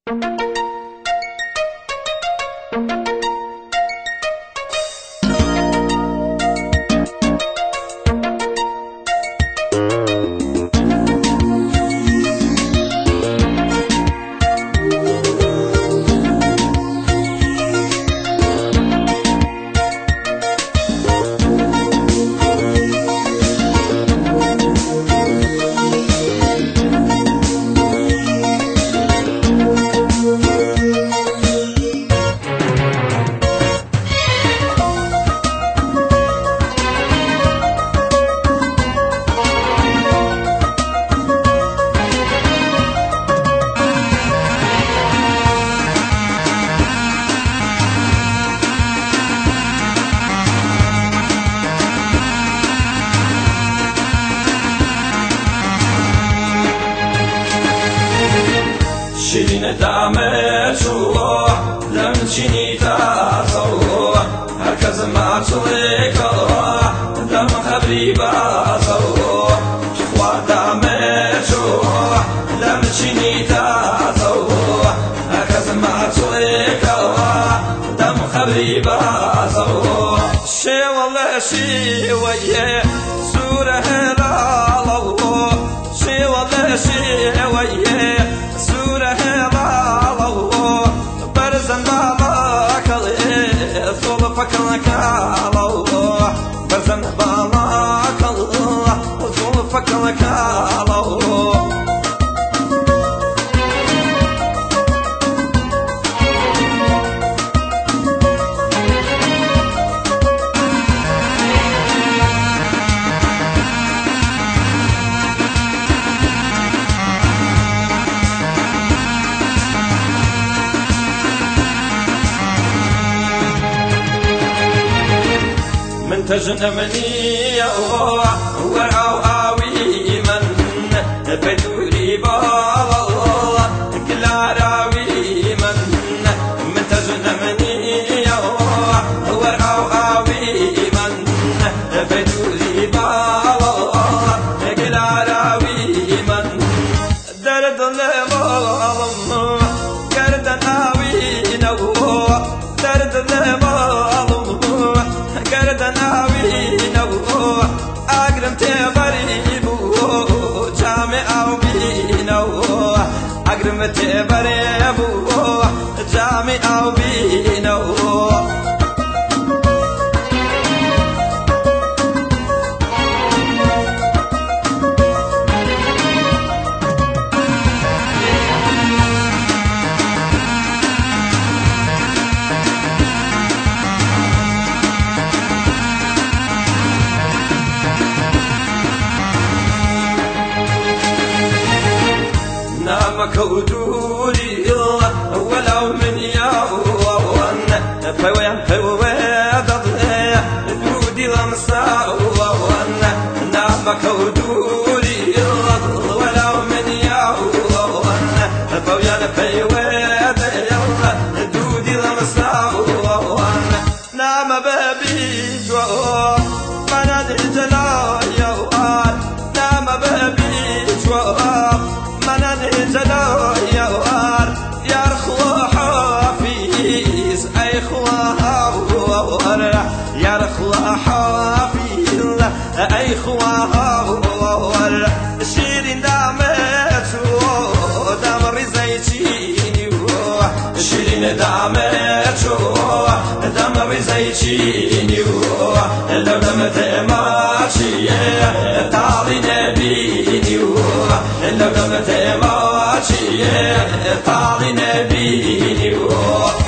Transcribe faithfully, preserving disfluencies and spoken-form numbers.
شيرين دعمت روح لم تشيني تروح هكذا ما تلك روح دم خبري بروح شخوة دعمت روح لم تشيني تروح هكذا ما تلك روح دم خبري بروح شي والله شي ويا سورة هلال الله شي والله شي ويا فكرك الله بزن بالك الله طول فكرك الله تجنبني ورعو آوي من بدوري بالله كل عراوي من من تجنبني ورعو آوي من بدوري بالله كل عراوي من درد لظلم قرد آوي نو درد لظلم قرد آوي نو أقرم تبريبو جامع أو بينو أقرم تبريبو جامع أو بينو كودوري ولو من يوم فوين فوين دودي لمساوون نعم كودوري ولو من يوم فوين فوين دودي لمساوون نعم بابي جو من الجلا يوان نعم بابي جو من الجلا يوار يا رخوة حافيز أي خوار يا رخوة حافيز أي خوار شيرين دعمتو دمر زيتيني شيرين دعمتو دمر زيتيني لو دمت ماشي تعالي نبيني لو دمت ماشي تعالي نبيني